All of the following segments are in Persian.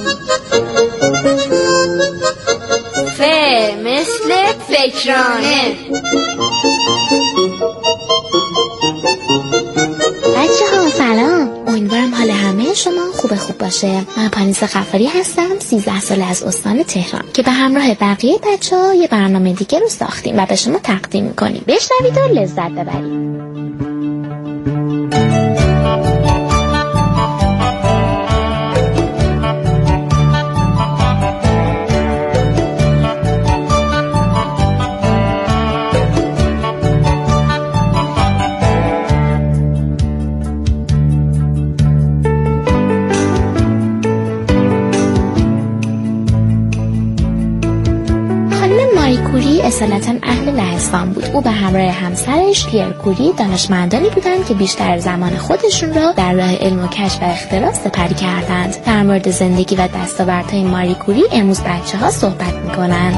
مثل فکرانه. بچه‌ها سلام، امیدوارم حال همه شما خوب باشه. من پانیسا غفاری هستم، 13 ساله از استان تهران که به همراه بقیه بچه‌ها یه برنامه دیگه رو ساختیم و به شما تقدیم می‌کنیم. بشنوید و لذت ببرید. کوری اصالتاً اهل لهستان بود. او به همراه همسرش پیر کوری دانشمندانی بودند که بیشتر زمان خودشون را در راه علم و کشف و اختراع سپری کردند. در مورد زندگی و دستاوردهای ماری کوری امروز بچه‌ها صحبت می‌کنند.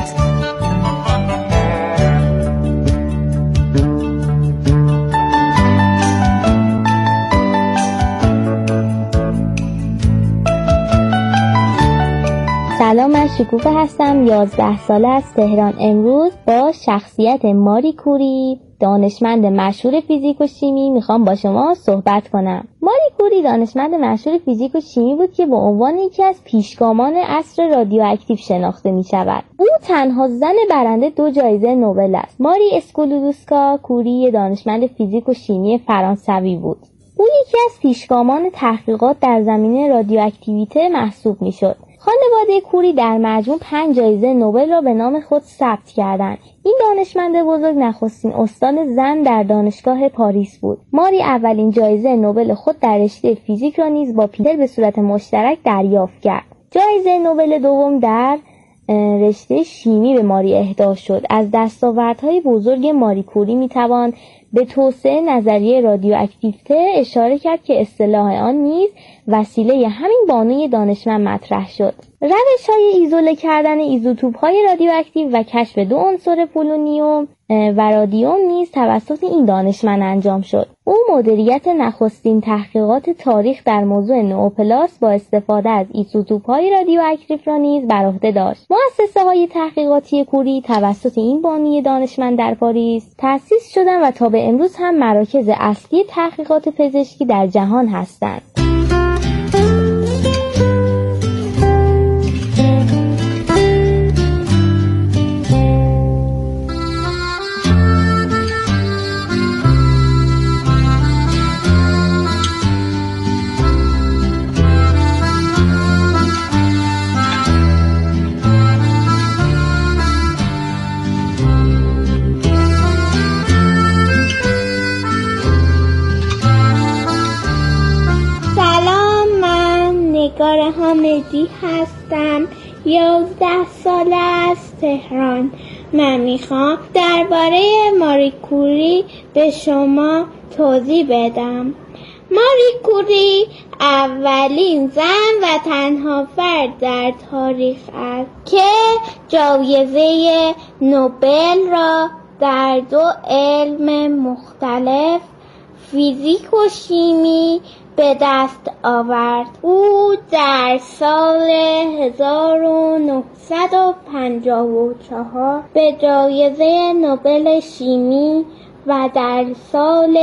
سلام، من شکوفه هستم، 11 ساله از تهران. امروز با شخصیت ماری کوری، دانشمند مشهور فیزیک و شیمی، میخوام با شما صحبت کنم. ماری کوری دانشمند مشهور فیزیک و شیمی بود که به عنوان یکی از پیشگامان عصر رادیواکتیو شناخته میشود. او تنها زن برنده 2 جایزه نوبل است. ماری اسکلودوسکا کوری دانشمند فیزیک و شیمی فرانسوی بود. او یکی از پیشگامان تحقیقات در زمینه رادیواکتیویته محسوب میشد. خانواده کوری در مجموع 5 جایزه نوبل را به نام خود ثبت کردند. این دانشمند بزرگ نخستین استاد زن در دانشگاه پاریس بود. ماری اولین جایزه نوبل خود در رشته فیزیک را نیز با پیتر به صورت مشترک دریافت کرد. جایزه نوبل دوم در رشته شیمی به ماری اهدا شد. از دستاوردهای بزرگ ماری کوری میتوان به توسعه نظریه رادیواکتیویته اشاره کرد که اصطلاح آن نیز وسیله همین بانوی دانشمند مطرح شد. روش‌های ایزوله کردن ایزوتوپ‌های رادیواکتیو و کشف 2 عنصر پولونیوم و رادیوم نیز توسط این دانشمند انجام شد. او مدیریت نخستین تحقیقات تاریخ در موضوع نئوپلاست با استفاده از ایزوتوپ‌های رادیواکتیو را نیز بر عهده داشت. مؤسسه‌های تحقیقاتی کوری توسط این بانوی دانشمند در پاریس تأسیس شدند و تا به امروز هم مراکز اصلی تحقیقات پزشکی در جهان هستند. نگار حامدی هستم، 11 ساله از تهران. من میخوام درباره ماری کوری به شما توضیح بدم. ماری کوری اولین زن و تنها فرد در تاریخ است که جایزه نوبل را در 2 علم مختلف، فیزیک و شیمی، به دست آورد. او در سال 1954 به جایزه نوبل شیمی و در سال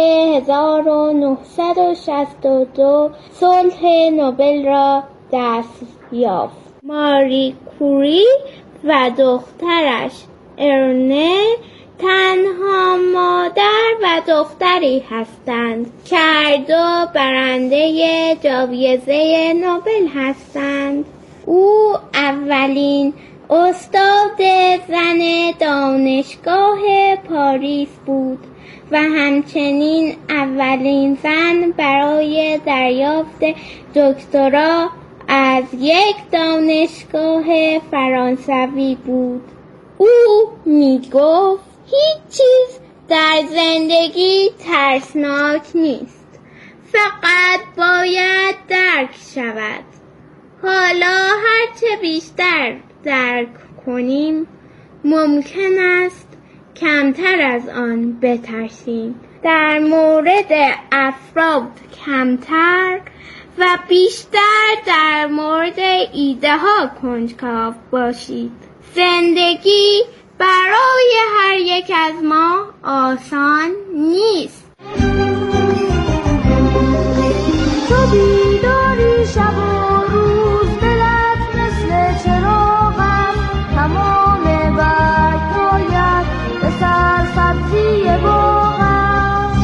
1962 صلح نوبل را دست یافت. ماری کوری و دخترش ارنه تنها مادر و دختری هستند که هر دو برنده جایزه نوبل هستند. او اولین استاد زن دانشگاه پاریس بود و همچنین اولین زن برای دریافت دکترا از یک دانشگاه فرانسوی بود. او میگفت هیچ چیز در زندگی ترسناک نیست، فقط باید درک شود. حالا هرچه بیشتر درک کنیم ممکن است کمتر از آن بترسیم. در مورد افراد کمتر و بیشتر در مورد ایده ها کنجکاو باشید. زندگی برای هر یک از ما آسان نیست. تو بیداری شب و روز، دلت مثل چراغم، تمام برگ‌هایت به سرسبزی باغم.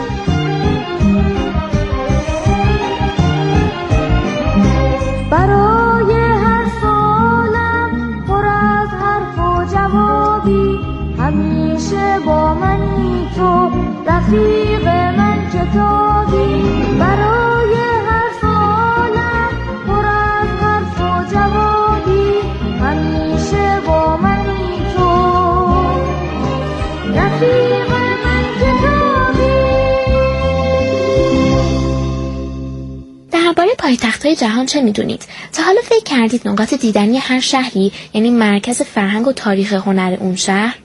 برای هر سالم پر از حرف و جوابی، همیشه با منی تو رفیق من کتابی. برای هر سالم پر از حرف و جوابی، همیشه با منی تو رفیق من کتابی. درباره پایتخت‌های جهان چه می‌دونید؟ تا حالا فکر کردید نقاط دیدنی هر شهری یعنی مرکز فرهنگ و تاریخ هنر اون شهر؟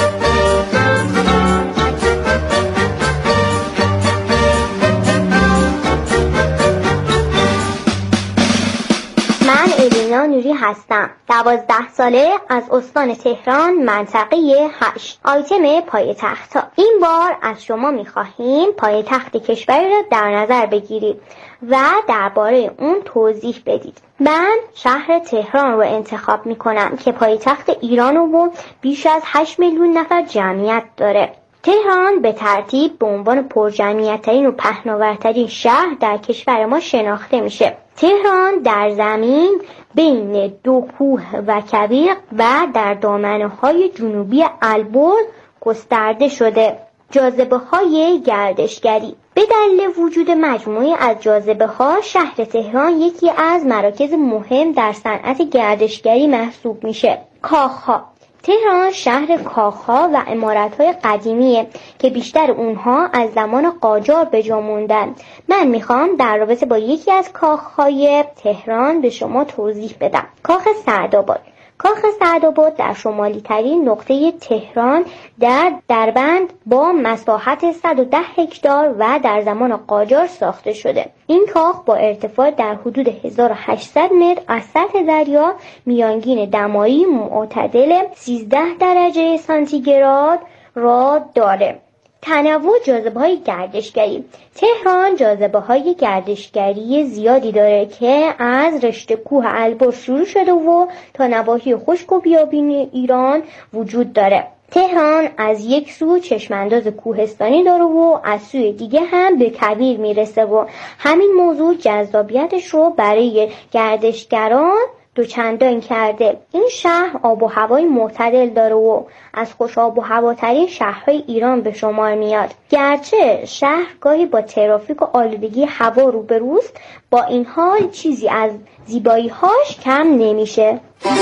من الینا نوری هستم. 12 ساله از استان تهران، منطقه 8. آیتم پایتخت‌ها. این بار از شما می‌خواهیم پایتخت کشوری را در نظر بگیرید و درباره اون توضیح بدید. من شهر تهران رو انتخاب می‌کنم که پایتخت ایران و بیش از 8 میلیون نفر جمعیت داره. تهران به ترتیب به عنوان پرجمعیت‌ترین و پهناورترین شهر در کشور ما شناخته میشه. تهران در زمین بین 2 کوه و کویر و در دامنه‌های جنوبی البرز گسترده شده. جاذبه‌های گردشگری. به دلیل وجود مجموعی از جاذبه‌ها، شهر تهران یکی از مراکز مهم در صنعت گردشگری محسوب میشه. کاخ‌ها. تهران شهر کاخ‌ها و عمارت‌های قدیمیه که بیشتر اونها از زمان قاجار به جا موندن. من میخوام در رابطه با یکی از کاخ‌های تهران به شما توضیح بدم. کاخ سعدآباد. کاخ سعدآباد در شمالی ترین نقطه تهران در دربند با مساحت 110 هکتار و در زمان قاجار ساخته شده. این کاخ با ارتفاع در حدود 1800 متر از سطح دریا، میانگین دمایی معتدل 13 درجه سانتیگراد را داره. تنوع جاذبه‌های گردشگری. تهران جاذبه‌های گردشگری زیادی داره که از رشته کوه البرز شروع شده و تا نواحی خشک و بیابان ایران وجود داره. تهران از یک سو چشمانداز کوهستانی داره و از سوی دیگه هم به کویر میرسه و همین موضوع جذابیتش رو برای گردشگران دوچندان کرده. این شهر آب و هوای معتدل داره و از خوش آب و هواترین شهرهای ایران به شمار میاد. گرچه شهر گاهی با ترافیک و آلودگی هوا روبروست، با این حال چیزی از زیبایی‌هاش کم نمیشه.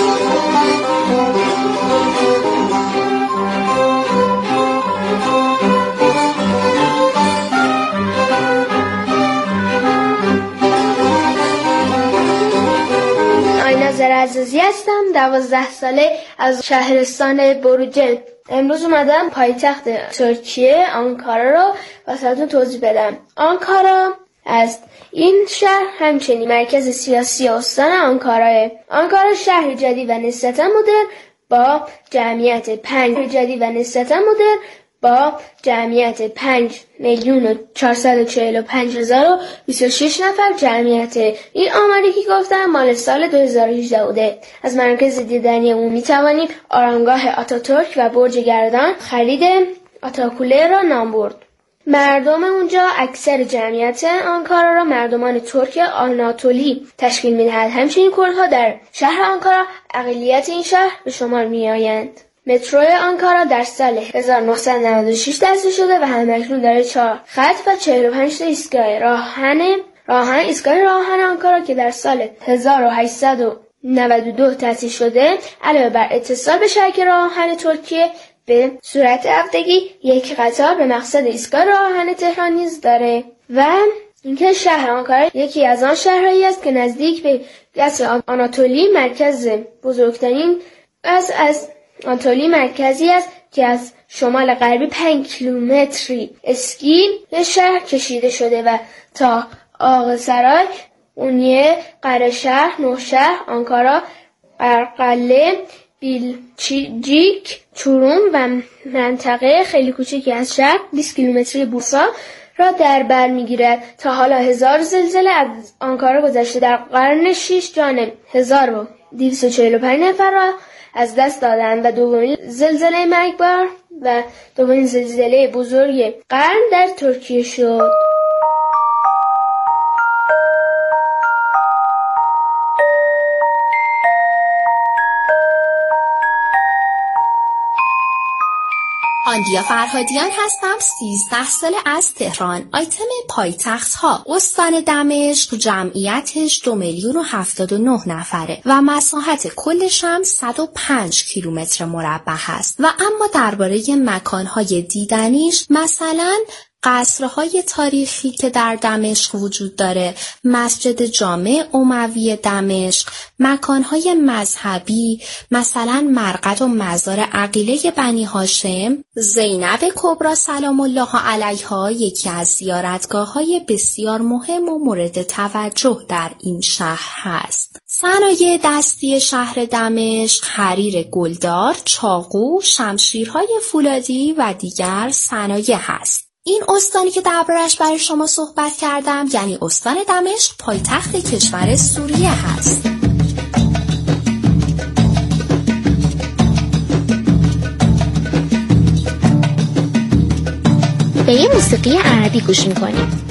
عزیزی هستم. 12 ساله از شهرستان بروجرد. امروز اومدم پایتخت ترکیه آنکارا رو واسهتون توضیح بدم. آنکارا است. این شهر همچنین مرکز سیاسی استان آنکاراه. آنکارا شهر جدید و نسبتاً مدرن با جمعیت 5,445,445,026 نفر جمعیت. این آماری که گفتم مال سال 2018 بوده. از مرکز دیدنی اون میتوانیم آرامگاه آتاتورک و برج گردان، خرید آتاکوله را نام برد. مردم اونجا اکثر جمعیت آنکارا را مردمان ترک آناتولی تشکیل می‌دهند. همچنین کردها در شهر آنکارا اقلیت این شهر به شمار می‌آیند. مترو آنکارا در سال 1996 تأسیس شده و همکنون داره 4 خط و 45 تا ایستگاه ایستگاه راهن آنکارا که در سال 1892 تأسیس شده، علاوه بر اتصال به شبکه راهن ترکیه به صورت هفتگی یک قطار به مقصد ایستگاه راهن تهران نیز داره. و اینکه شهر آنکارا یکی از آن شهرهایی است که نزدیک به قصر آناتولی مرکز بزرگترین از آناتولی مرکزی است که از شمال غربی 5 کیلومتری اسکی به شهر کشیده شده و تا آقاسرای اونیه، قره‌شهر، نوشهر، آنکارا، قرقله، بیلچیک، چوروم و منطقه خیلی کوچکی از شهر 20 کیلومتری بورسا را در بر میگیرد. تا حالا 1000 زلزله از آنکارا گذشته. در قرن 6 جان 1245 نفر را از دست دادند و دومین زلزله مرگبار و دومین زلزله بزرگ قرن در ترکیه شد. آندیا فرهادیان هستم. 13 ساله از تهران. آیتم پایتخت ها: استان دمشق جمعیتش 2,079,000 نفره و مساحت کلش هم 105 کیلومتر مربع هست. و اما درباره مکانهای دیدنیش، مثلا قصرهای تاریخی که در دمشق وجود داره، مسجد جامع اموی دمشق، مکانهای مذهبی مثلا مرقد و مزار عقیله بنی هاشم، زینب کبری سلام الله علیها یکی از زیارتگاه‌های بسیار مهم و مورد توجه در این شهر هست. صنایع دستی شهر دمشق حریر گلدار، چاقو، شمشیرهای فولادی و دیگر صنایع هست. این استانی که درباره‌اش برای شما صحبت کردم یعنی استان دمشق پایتخت کشور سوریه هست. به یه موسیقی عربی گوش می‌کنیم.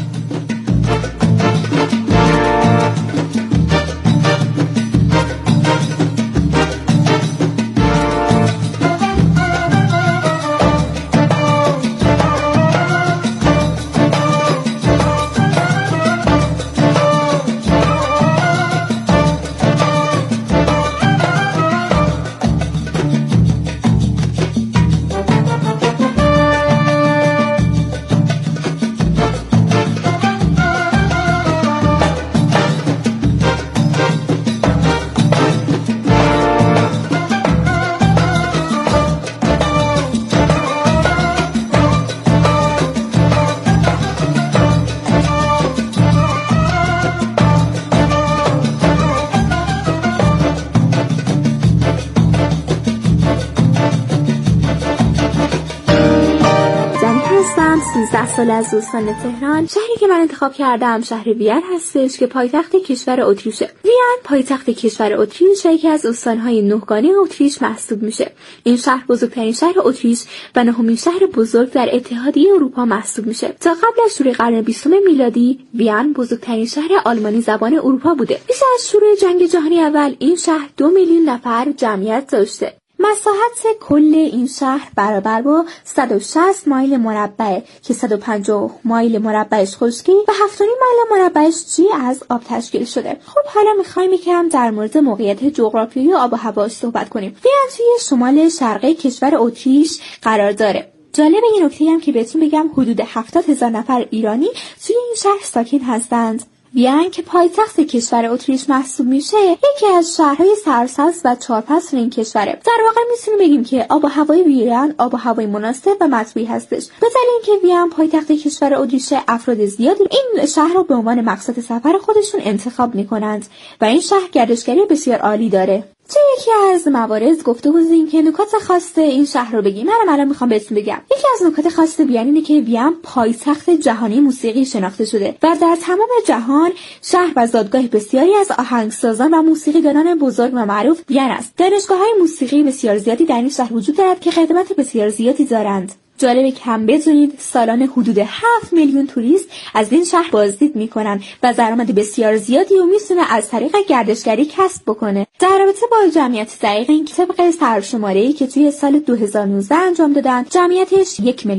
سال از استان تهران. شهری که من انتخاب کردم شهر وین هستش که پایتخت کشور اتریشه. وین پایتخت کشور اتریش یکی از استان‌های نهگانه اتریش محسوب میشه. این شهر بزرگترین شهر اتریش و نهمین شهر بزرگ در اتحادیه اروپا محسوب میشه. تا قبل از شروع قرن 20 میلادی وین بزرگترین شهر آلمانی زبان اروپا بوده. پیش از شروع جنگ جهانی اول این شهر 2 میلیون نفر جمعیت داشته. مساحت کل این شهر برابر با 160 مایل مربع که 150 مایل مربعش خشکی و 7.5 مایل مربعش جی از آب تشکیل شده. خب حالا میخوایم یکم در مورد موقعیت جغرافیایی و آب و هواش صحبت کنیم. وین توی شمال شرقی کشور اتریش قرار داره. جالب این نکته هم که بهتون بگم حدود 70,000 نفر ایرانی توی این شهر ساکن هستند. وین که پایتخت کشور اتریش محسوب میشه یکی از شهرهای سرسبز و چارپصل این کشوره. در واقع میتونیم بگیم که آب و هوای وین آب و هوای مناسب و مطبوعی هستش. به دلیل اینکه وین پایتخت کشور اتریش افراد زیادی این شهر رو به عنوان مقصد سفر خودشون انتخاب میکنند و این شهر گردشگری بسیار عالی داره. چه یکی از موارد گفته بودیم که نکات خاص این شهر رو بگیم. من الان میخوام بهتون بگم. یکی از نکات خاص وین اینه که وین پایتخت جهانی موسیقی شناخته شده و در تمام جهان شهر و زادگاه بسیاری از آهنگسازان و موسیقیدانان بزرگ و معروف وین است. دانشگاه‌های موسیقی بسیار زیادی در این شهر وجود دارد که خدمات بسیار زیادی دارند. جالبه که هم بدونید سالانه حدود 7 میلیون توریست از این شهر بازدید میکنن و درآمد بسیار زیادی رو میتونه از طریق گردشگری کسب بکنه. در رابطه با جمعیت دقیق این طبق سرشماره‌ای که توی سال 2019 انجام دادن جمعیتش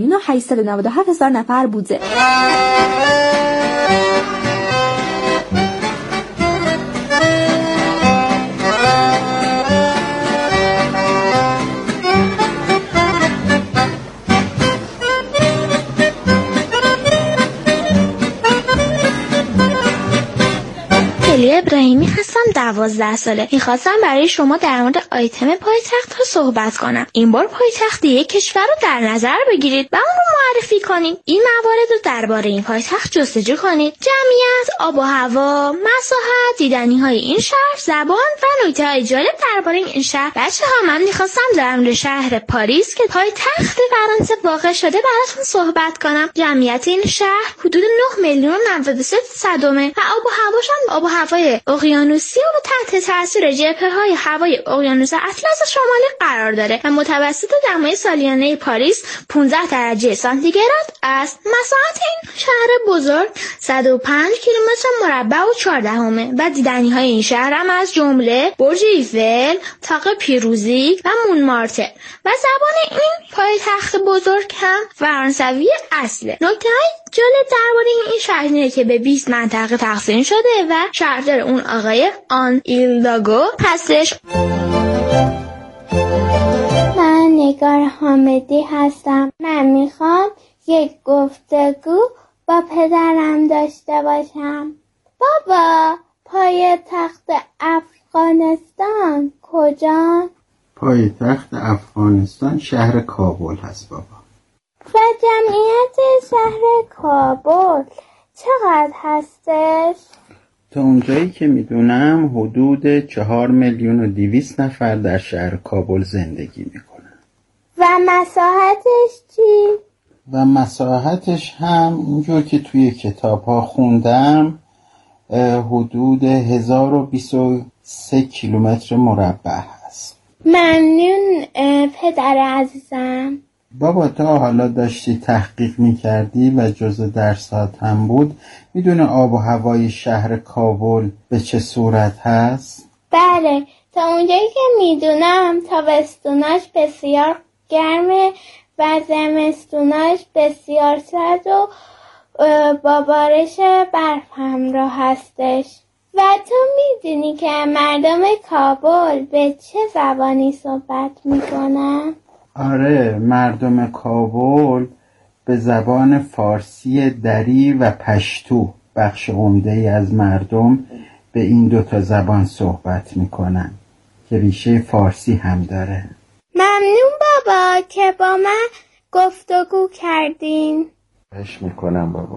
1,897,000 نفر بوده. ابراهیمی هستم، 12 ساله. میخواستم برای شما در مورد آیتم پایتخت ها صحبت کنم. این بار پایتخت یک کشور رو در نظر بگیرید و اون رو معرفی کنید. این موارد رو درباره این پایتخت جستجو کنید: جمعیت، آب و هوا، مساحت، دیدنی های این شهر، زبان و نکته های جالب درباره این شهر. بچه‌ها من میخواستم در مورد شهر پاریس که پایتخت فرانسه واقع شده براتون صحبت کنم. جمعیت این شهر حدود 9,93,000 و آب و هواش هم آب و هوای اقیانوسی و تحت تاثیر جبهه‌های هوای اقیانوس اطلس شمالی قرار داره و متوسط دمای سالیانه پاریس 15 درجه سانتیگراد است. مساحت این شهر بزرگ 105 کیلومتر مربع و 14 و دیدنی‌های این شهر هم از جمله برج ایفل، طاق پیروزی و مونمارتر و زبان این پایتخت بزرگ هم فرانسوی اصله. نکته‌های جالب درباره این شهر اینه که به 20 منطقه تقسیم شده و شهردار اون آقای آن ایلداگو هستش. من نگار حامدی هستم. من میخوام یک گفتگو با پدرم داشته باشم. بابا، پایتخت افغانستان کجا؟ پایتخت افغانستان شهر کابل هست بابا. و جمعیت شهر کابل چقدر هستش؟ تا اونجایی که میدونم حدود 4,200,000 در شهر کابل زندگی میکنن. و مساحتش چی؟ و مساحتش هم اینجور که توی کتاب ها خوندم حدود 1023 کیلومتر مربع هست. ممنون پدر عزیزم. بابا تا حالا داشتی تحقیق میکردی و جزء درسات هم بود، میدونه آب و هوای شهر کابل به چه صورت هست؟ بله، تا اونجایی که میدونم تابستوناش بسیار گرمه و زمستوناش بسیار سرد و با بارش برف همراه هستش. و تو میدونی که مردم کابل به چه زبانی صحبت میکنن؟ آره، مردم کابل به زبان فارسی دری و پشتو، بخش عمده‌ای از مردم به این دوتا زبان صحبت میکنن که ریشه فارسی هم داره. ممنون بابا که با من گفتگو کردین. خواهش میکنم بابا.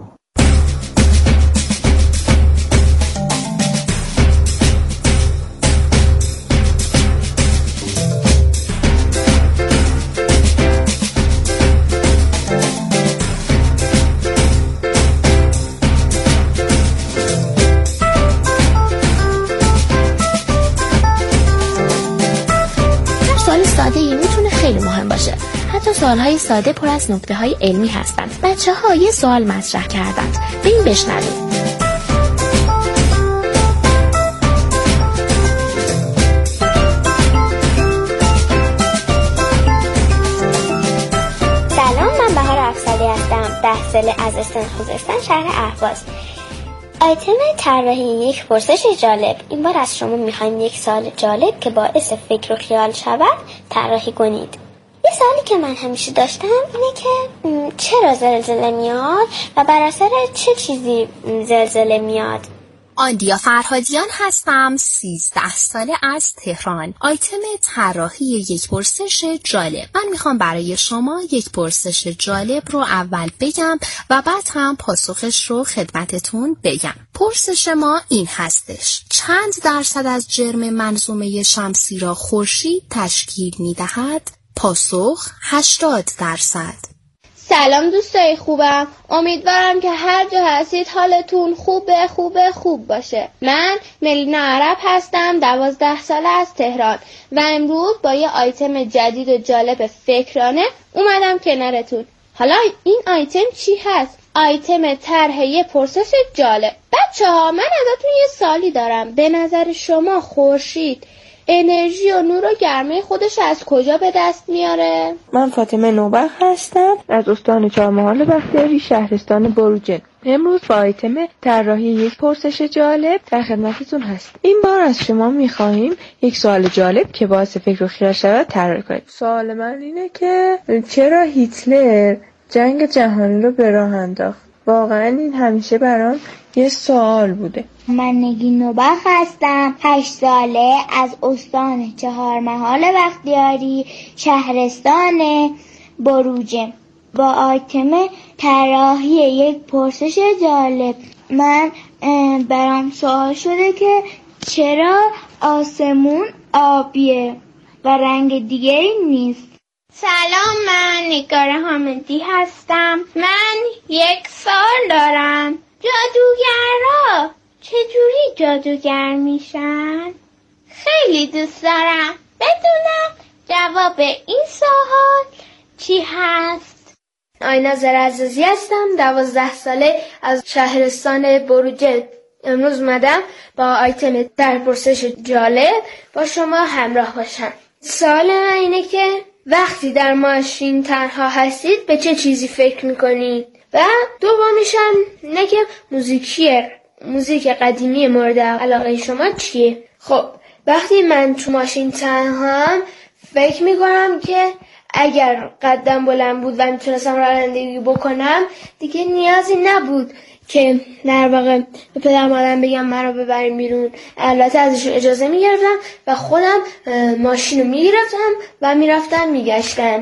ساده‌ای میتونه خیلی مهم باشه. حتی سوالهای ساده پر از نکته‌های علمی هستند. بچه‌ها یه سوال مطرح کردند. به این بشنوید. سلام، من بهار افسری هستم. 10 ساله از استان خوزستان، شهر اهواز. آیتم طراحی یک پرسش جالب. این بار از شما میخوایم یک سوال جالب که باعث فکر و خیال شود طراحی کنید. یه سوالی که من همیشه داشتم اینه که چرا زلزله میاد و بر اثر چه چیزی زلزله میاد؟ آندیا فرهادیان هستم، 13 ساله از تهران. آیتم طراحی یک پرسش جالب. من میخوام برای شما یک پرسش جالب رو اول بگم و بعد هم پاسخش رو خدمتتون بگم. پرسش ما این هستش: چند درصد از جرم منظومه شمسی را خورشید تشکیل میدهد؟ پاسخ 80%. سلام دوستای خوبم، امیدوارم که هر جا هستید حالتون خوب باشه. من ملینا عرب هستم، 12 ساله از تهران و امروز با یه آیتم جدید و جالب فکرانه اومدم کنارتون. حالا این آیتم چی هست؟ آیتم طرح یه پرسش جالب. بچه‌ها، من ازتون یه سوالی دارم. به نظر شما خورشید انرژی و نور و گرمه خودش از کجا به دست میاره؟ من فاطمه نوبخت هستم از استان چهارمحال بختیاری، شهرستان بروجرد. امروز با آیتم طراحی یک پرسش جالب در خدمتتون هست. این بار از شما میخواهیم یک سوال جالب که باعث فکر و خیال شود طراحی کنید. سوال من اینه که چرا هیتلر جنگ جهانی رو به راه انداخت؟ واقعا این همیشه برام یه سوال بوده. من نگین نوبخ هستم، 8 ساله، از استان چهارمحال بختیاری، شهرستان بروجه. با آیتم طراحی یک پرسش جالب من برام سوال شده که چرا آسمون آبیه و رنگ دیگری نیست؟ سلام، من نگار حامدی هستم. من 1 سال دارم. جادوگرها چجوری جادوگر میشن؟ خیلی دوست دارم بدونم جواب این سوال چی هست. آیناز رزازی هستم، 12 ساله، از شهرستان بروجه. امروز اومدم با آیتم در پرسش جالب با شما همراه باشم. سوال من اینه که وقتی در ماشین تنها هستید به چه چیزی فکر میکنید؟ و دومیشم اینه که موزیک قدیمی مورد علاقه شما چیه؟ خب وقتی من تو ماشین تنهام فکر میکنم که اگر قدم بلند بود و میتونستم رانندگی بکنم دیگه نیازی نبود که در واقع به پدر مادرم بگم مرا ببریم بیرون. البته ازشون اجازه میگرفتم و خودم ماشین رو میگرفتم و میرفتم میگشتم.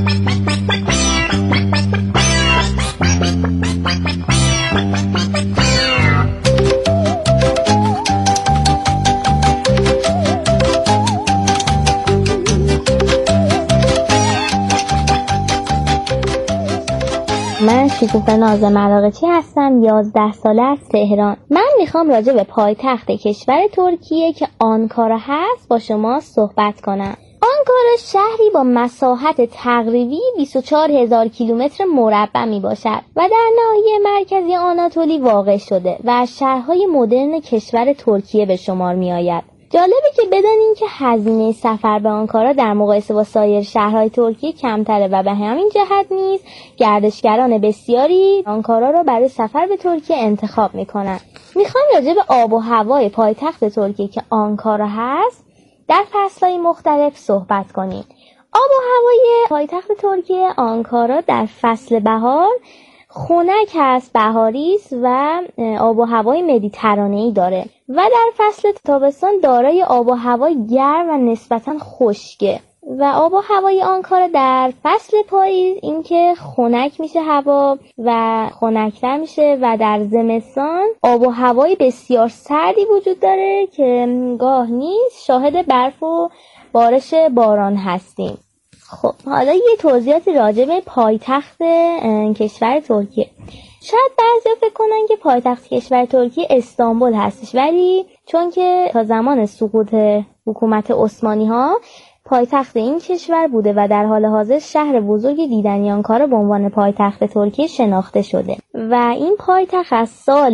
من شکوفه ناز مراغچی هستم، 11 ساله، از تهران. من میخوام راجع به پایتخت کشور ترکیه که آنکارا هست با شما صحبت کنم. آنکارا شهری با مساحت تقریبی 24,000 کیلومتر مربع می باشد و در ناحیه مرکزی آناتولی واقع شده و از شهرهای مدرن کشور ترکیه به شمار می آید. جالبه که بدانیم که هزینه سفر به آنکارا در مقایسه با سایر شهرهای ترکیه کمتره و به همین جهت نیز گردشگران بسیاری آنکارا را برای سفر به ترکیه انتخاب میکنن. میخوام راجع به آب و هوای پایتخت ترکیه که آنکارا هست در فصلهای مختلف صحبت کنیم. آب و هوای پایتخت ترکیه آنکارا در فصل بهار خنک هست، بهاری است و آب و هوای مدیترانه‌ای داره و در فصل تابستان دارای آب و هوای گرم و نسبتاً خشکه و آب و هوای آنکارا در فصل پاییز اینکه خنک میشه هوا و خنک‌تر میشه و در زمستان آب و هوای بسیار سردی وجود داره که گاه نیز شاهد برف و بارش باران هستیم. خب حالا یه توضیحاتی راجع به پایتخت کشور ترکیه. شاید بعضی فکر کنن که پایتخت کشور ترکیه استانبول هستش، ولی چون که تا زمان سقوط حکومت عثمانی ها پایتخت این کشور بوده و در حال حاضر شهر بزرگ دیدنی آنکارا به عنوان پایتخت ترکیه شناخته شده و این پایتخت از سال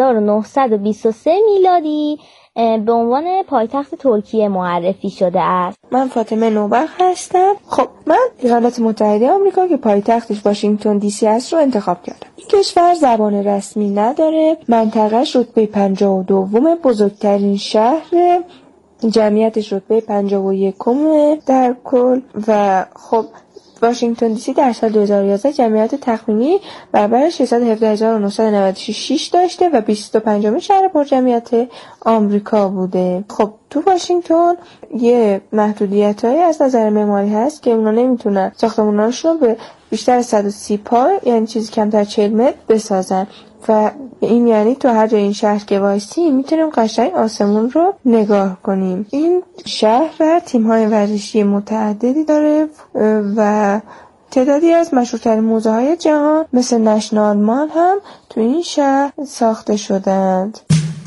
1923 میلادی به عنوان پایتخت ترکیه معرفی شده است. من فاطمه نوبخ هستم. خب من ایالات متحده آمریکا که پایتختش واشنگتن دی سی است رو انتخاب کردم. این کشور زبان رسمی نداره. منطقه‌اش رتبه 52 بزرگترین شهر، جمعیتش رتبه 51 در کل و خب واشنگتن دی سی در سال 2011 جمعیت تخمینی برابر 617,996 داشته و 25مین شهر پرجمعیت آمریکا بوده. خب تو واشنگتن یه محدودیتایی از نظر معماری هست که اونا نمیتونن ساختماناشون رو به بیشتر از 130 پا، یعنی چیزی کمتر 40 متر بسازن و این یعنی تو هر جای این شهر که وایسی میتونیم قشنگ آسمون رو نگاه کنیم. این شهر تیم‌های ورزشی متعددی داره و تعدادی از مشهورترین موزه‌های جهان مثل نشنال مال هم تو این شهر ساخته شدند.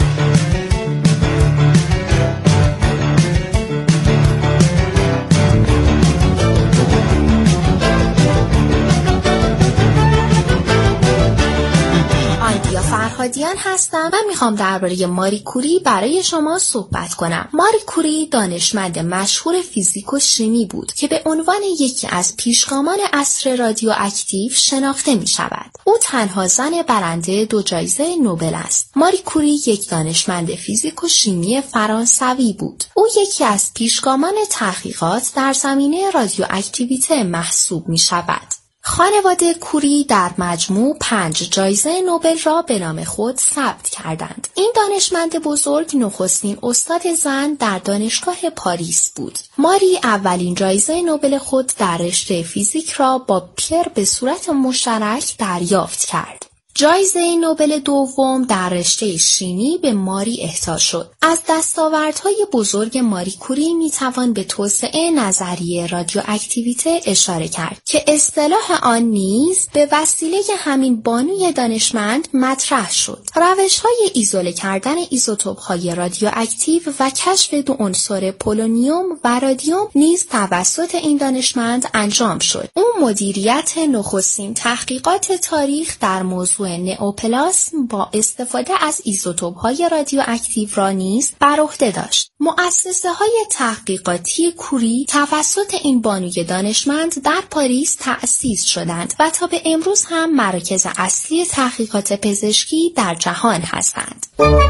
فرهادیان هستم و میخوام درباره ماری کوری برای شما صحبت کنم. ماری کوری دانشمند مشهور فیزیک و شیمی بود که به عنوان یکی از پیشگامان عصر رادیواکتیو شناخته می شود. او تنها زن برنده 2 جایزه نوبل است. ماری کوری یک دانشمند فیزیک و شیمی فرانسوی بود. او یکی از پیشگامان تحقیقات در زمینه رادیواکتیویته محسوب می شود. خانواده کوری در مجموع 5 جایزه نوبل را به نام خود ثبت کردند. این دانشمند بزرگ نخستین استاد زن در دانشگاه پاریس بود. ماری اولین جایزه نوبل خود در رشته فیزیک را با پیر به صورت مشترک دریافت کرد. جایزه نوبل دوم در رشته شیمی به ماری اهدا شد. از دستاوردهای بزرگ ماری کوری میتوان به توسعه نظریه رادیواکتیویته اشاره کرد که اصطلاح آن نیز به وسیله همین بانوی دانشمند مطرح شد. روش‌های ایزوله کردن ایزوتوپ‌های رادیواکتیو و کشف 2 عنصر پولونیوم و رادیوم نیز توسط این دانشمند انجام شد. او مدیریت نخستین تحقیقات تاریخ در موضوع نئوپلاسم با استفاده از ایزوتوپ‌های رادیواکتیو را نیز بر عهده داشت. مؤسسه‌های تحقیقاتی کوری توسط این بانوی دانشمند در پاریس تأسیس شدند و تا به امروز هم مراکز اصلی تحقیقات پزشکی در جهان هستند.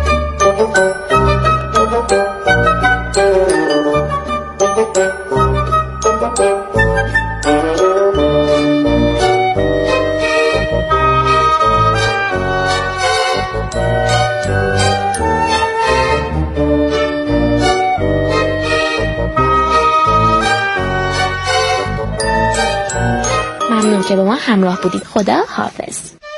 ممنون که با ما همراه بودید. خدا حافظ.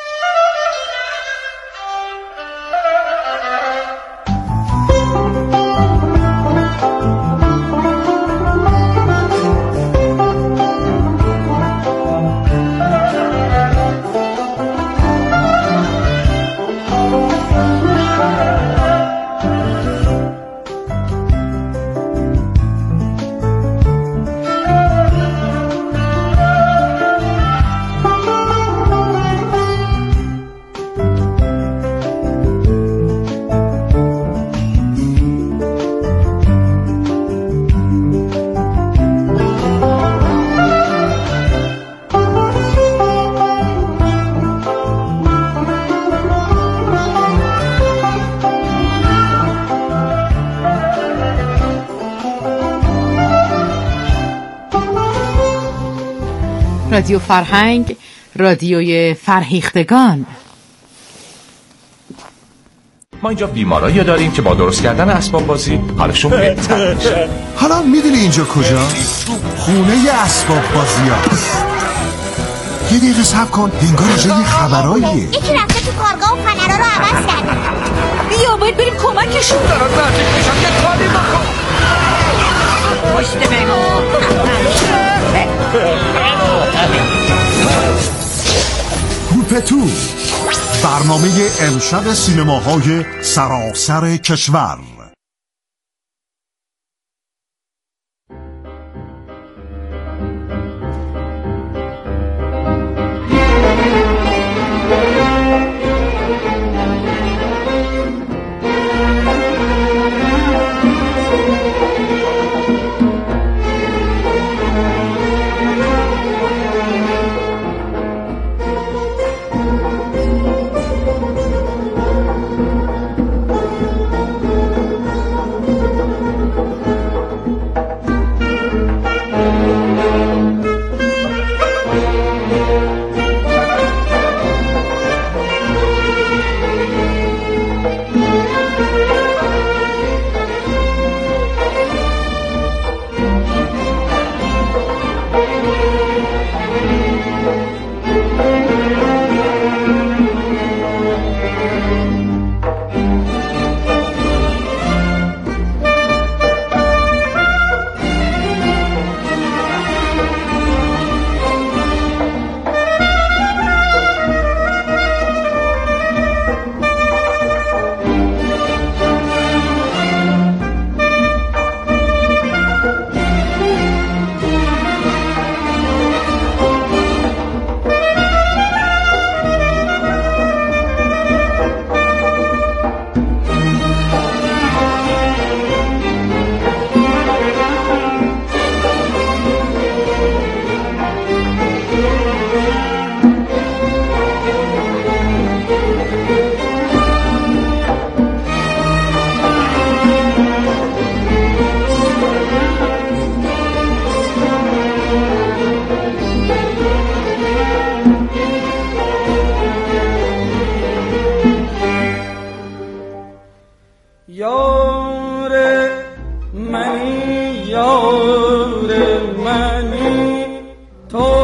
رادیو فرهنگ، رادیوی فرهیختگان. ما اینجا بیمارایی داریم که با درست کردن اسباب بازی حالشون بهتر میشه. حالا میدونی اینجا کجاست؟ خونه اسباب بازی هست. یه دقیقه صبر کن، انگار اینجا یه خبراییه. یکی رفته تو کارگاه و پنرا رو عوض کرده. بیا باید بریم کمکشون. دارن نزدیک میشن، یه کاری بکن. پشت بگو. گوپتو، برنامه امشب سینماهای سراسر کشور. یار منی تو